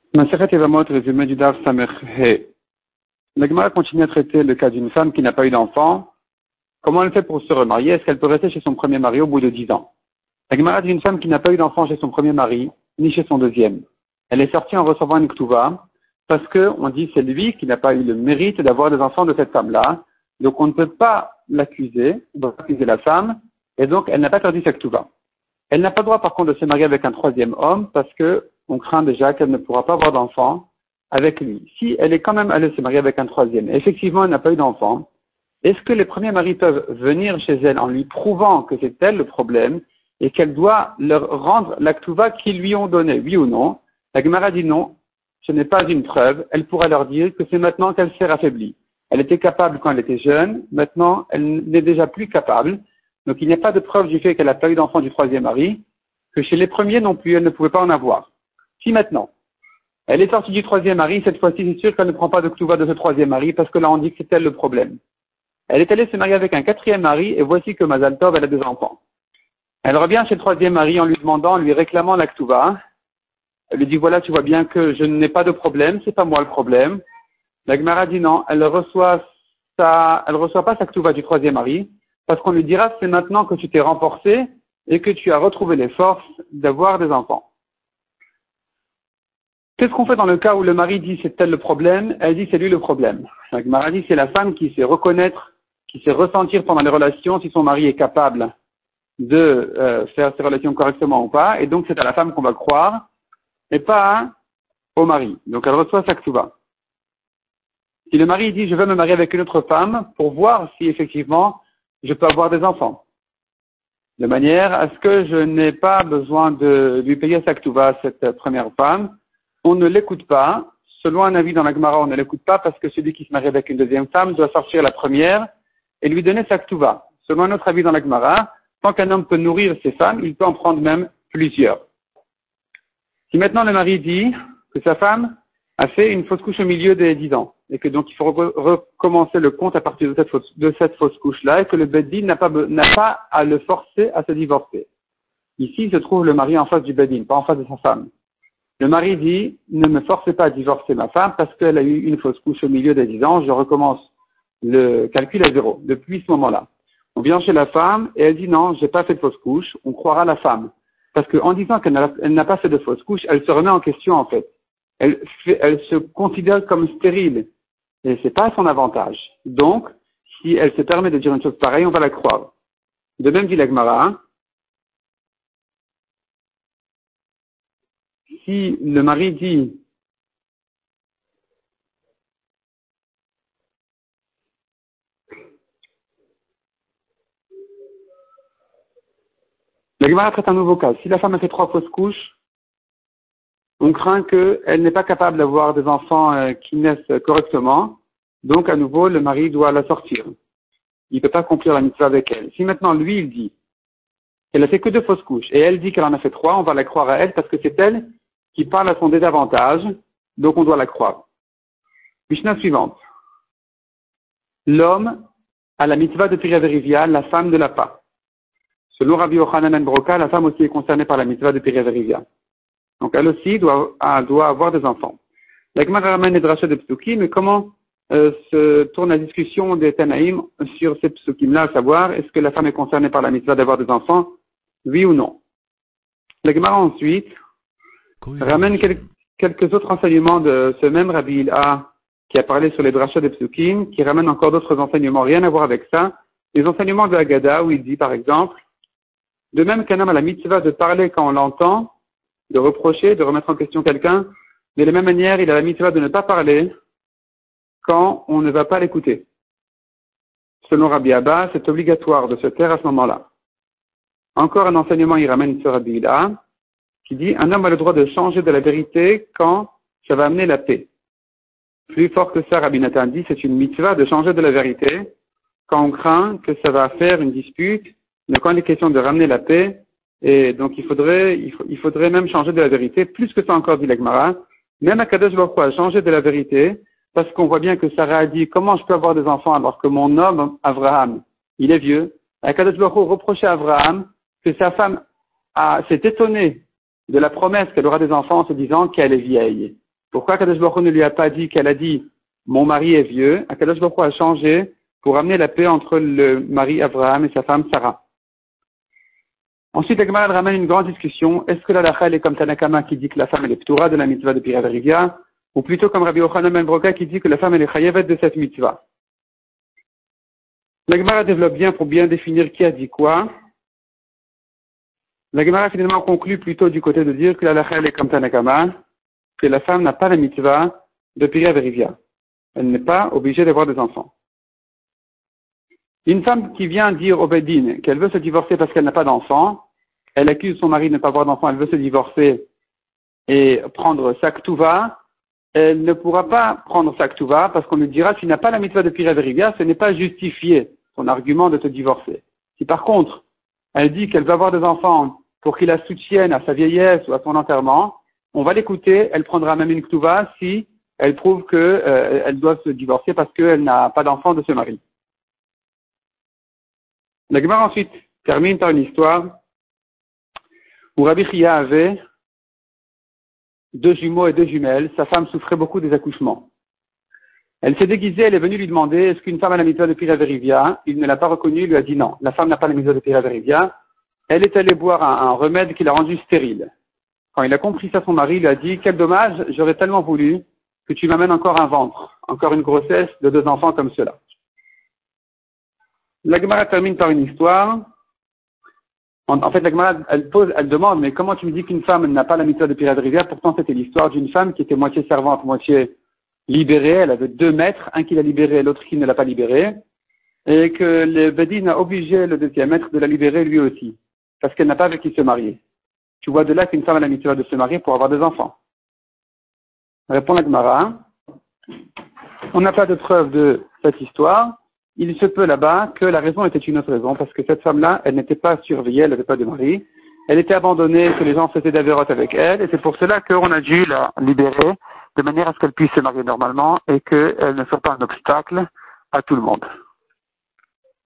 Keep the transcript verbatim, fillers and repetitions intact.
Maseret Evamot, résumé du Daf Samech He. La Gemara continue à traiter le cas d'une femme qui n'a pas eu d'enfant. Comment elle fait pour se remarier? Est-ce qu'elle peut rester chez son premier mari au bout de dix ans? La Gemara dit une femme qui n'a pas eu d'enfant chez son premier mari, ni chez son deuxième. Elle est sortie en recevant une ktuva, parce que on dit c'est lui qui n'a pas eu le mérite d'avoir des enfants de cette femme-là. Donc on ne peut pas l'accuser, on ne peut pas accuser la femme, et donc elle n'a pas perdu sa ktuva. Elle n'a pas le droit par contre de se marier avec un troisième homme, parce que on craint déjà qu'elle ne pourra pas avoir d'enfant avec lui. Si elle est quand même allée se marier avec un troisième, et effectivement elle n'a pas eu d'enfant, est-ce que les premiers maris peuvent venir chez elle en lui prouvant que c'est elle le problème et qu'elle doit leur rendre la ktuva qu'ils lui ont donnée, oui ou non? La Gemara dit non, ce n'est pas une preuve. Elle pourra leur dire que c'est maintenant qu'elle s'est affaiblie. Elle était capable quand elle était jeune, maintenant elle n'est déjà plus capable. Donc il n'y a pas de preuve du fait qu'elle n'a pas eu d'enfant du troisième mari, que chez les premiers non plus elle ne pouvait pas en avoir. Si maintenant, elle est sortie du troisième mari, cette fois-ci c'est sûr qu'elle ne prend pas de ktuva de ce troisième mari parce que là on dit que c'est elle le problème. Elle est allée se marier avec un quatrième mari et voici que Mazal Tov, elle a deux enfants. Elle revient chez le troisième mari en lui demandant, en lui réclamant la ktuva. Elle lui dit voilà, tu vois bien que je n'ai pas de problème, c'est pas moi le problème. La Gemara dit non, elle reçoit sa, elle reçoit pas sa ktuva du troisième mari parce qu'on lui dira c'est maintenant que tu t'es renforcé et que tu as retrouvé les forces d'avoir des enfants. Qu'est-ce qu'on fait dans le cas où le mari dit c'est elle le problème, elle dit c'est lui le problème? La Gemara dit c'est la femme qui sait reconnaître, qui sait ressentir pendant les relations si son mari est capable de euh, faire ses relations correctement ou pas, et donc c'est à la femme qu'on va croire, et pas au mari. Donc elle reçoit sa ktuva. Si le mari dit je veux me marier avec une autre femme pour voir si effectivement je peux avoir des enfants, de manière à ce que je n'ai pas besoin de lui payer sa ktuva, cette première femme, on ne l'écoute pas. Selon un avis dans la Gemara, on ne l'écoute pas parce que celui qui se marie avec une deuxième femme doit sortir la première et lui donner sa ktuva. Selon un autre avis dans la Gemara, tant qu'un homme peut nourrir ses femmes, il peut en prendre même plusieurs. Si maintenant le mari dit que sa femme a fait une fausse couche au milieu des dix ans et que donc il faut re- recommencer le compte à partir de cette fausse, de cette fausse couche-là et que le Beddin n'a pas, n'a pas à le forcer à se divorcer. Ici se trouve le mari en face du Beddin, pas en face de sa femme. Le mari dit, ne me forcez pas à divorcer ma femme parce qu'elle a eu une fausse couche au milieu des dix ans, je recommence le calcul à zéro, depuis ce moment-là. On vient chez la femme et elle dit non, j'ai pas fait de fausse couche, on croira la femme. Parce qu'en disant qu'elle n'a, elle n'a pas fait de fausse couche, elle se remet en question en fait. Elle, fait, elle se considère comme stérile et c'est pas à son avantage. Donc, si elle se permet de dire une chose pareille, on va la croire. De même dit la Gemara, si le mari dit la Gemara traite un nouveau cas. Si la femme a fait trois fausses couches, on craint qu'elle n'est pas capable d'avoir des enfants euh, qui naissent correctement. Donc, à nouveau, le mari doit la sortir. Il ne peut pas accomplir la mitzvah avec elle. Si maintenant, lui, il dit qu'elle a fait que deux fausses couches et elle dit qu'elle en a fait trois, on va la croire à elle parce que c'est elle qui parle à son désavantage. Donc, on doit la croire. Mishnah suivante. L'homme a la mitzvah de Pirya Verivia, la femme de la pas. Selon Rabbi Yochanan ben Broka, la femme aussi est concernée par la mitzvah de Pirya Verivia. Donc elle aussi doit, doit avoir des enfants. La Gemara ramène les drachas de psukim, mais comment euh, se tourne la discussion des Tanaïm sur ces psukim-là, à savoir, est-ce que la femme est concernée par la mitzvah d'avoir des enfants, oui ou non? La Gemara ensuite ramène quel, quelques autres enseignements de ce même Rabbi Hillel qui a parlé sur les drachas de psukim, qui ramène encore d'autres enseignements, rien à voir avec ça. Les enseignements de Haggadah, où il dit par exemple, de même qu'un homme a la mitzvah de parler quand on l'entend, de reprocher, de remettre en question quelqu'un, de la même manière, il a la mitzvah de ne pas parler quand on ne va pas l'écouter. Selon Rabbi Abba, c'est obligatoire de se taire à ce moment-là. Encore un enseignement, il ramène sur Rabbi Hillel, qui dit, un homme a le droit de changer de la vérité quand ça va amener la paix. Plus fort que ça, Rabbi Nathan dit, c'est une mitzvah de changer de la vérité quand on craint que ça va faire une dispute, mais quand il est question de ramener la paix, et donc il faudrait, il, faut, il faudrait même changer de la vérité, plus que ça encore dit la Gemara, même Akadosh Baruch Hu a changé de la vérité, parce qu'on voit bien que Sarah a dit, comment je peux avoir des enfants alors que mon homme, Abraham, il est vieux. Akadosh Baruch Hu reprochait à Abraham que sa femme a, s'est étonnée de la promesse qu'elle aura des enfants en se disant qu'elle est vieille. Pourquoi Akadosh Baruch Hu ne lui a pas dit qu'elle a dit mon mari est vieux? Akadosh Baruch Hu a changé pour amener la paix entre le mari Abraham et sa femme Sarah. Ensuite, la Gemara ramène une grande discussion. Est-ce que la lacha elle est comme Tanakama qui dit que la femme elle est ptoura de la mitzvah de Pira Verivia, ou plutôt comme Rabbi Yochanan ben Broka qui dit que la femme elle est chayevet de cette mitzvah? La Gemara développe bien pour bien définir qui a dit quoi. La Gemara finalement conclut plutôt du côté de dire que la lacha elle est comme Tanakama, que la femme n'a pas la mitzvah de Pira Verivia. Elle n'est pas obligée d'avoir des enfants. Une femme qui vient dire au Bedin qu'elle veut se divorcer parce qu'elle n'a pas d'enfant, elle accuse son mari de ne pas avoir d'enfant, elle veut se divorcer et prendre sa ktuva, elle ne pourra pas prendre sa ktuva parce qu'on lui dira tu n'as pas la mitzvah de Pira Verivia, ce n'est pas justifié son argument de te divorcer. Si par contre elle dit qu'elle veut avoir des enfants pour qu'il la soutienne à sa vieillesse ou à son enterrement, on va l'écouter, elle prendra même une ktuva si elle prouve qu'elle euh, doit se divorcer parce qu'elle n'a pas d'enfant de ce mari. La Gemara ensuite termine par une histoire où Rabbi Chia avait deux jumeaux et deux jumelles. Sa femme souffrait beaucoup des accouchements. Elle s'est déguisée, elle est venue lui demander est-ce qu'une femme a la mitzvah de Pira Verivia? Il ne l'a pas reconnue, il lui a dit non. La femme n'a pas la mitzvah de Pira Verivia. Elle est allée boire un, un remède qui l'a rendue stérile. Quand il a compris ça, son mari il lui a dit quel dommage, j'aurais tellement voulu que tu m'amènes encore un ventre, encore une grossesse de deux enfants comme cela. La Gemara termine par une histoire. En, en fait, la Gemara, elle pose, elle demande, mais comment tu me dis qu'une femme n'a pas la mitzvah de Pira Verivia? Pourtant, c'était l'histoire d'une femme qui était moitié servante, moitié libérée. Elle avait deux maîtres, un qui l'a libérée, l'autre qui ne l'a pas libérée. Et que le Bedin a obligé le deuxième maître de la libérer lui aussi. Parce qu'elle n'a pas avec qui se marier. Tu vois de là qu'une femme a la mitzvah de se marier pour avoir des enfants. Répond la Gemara. On n'a pas de preuve de cette histoire. Il se peut là-bas que la raison était une autre raison, parce que cette femme-là, elle n'était pas surveillée, elle n'avait pas de mari, elle était abandonnée, que les gens faisaient d'avérotes avec elle, et c'est pour cela qu'on a dû la libérer, de manière à ce qu'elle puisse se marier normalement, et qu'elle ne soit pas un obstacle à tout le monde.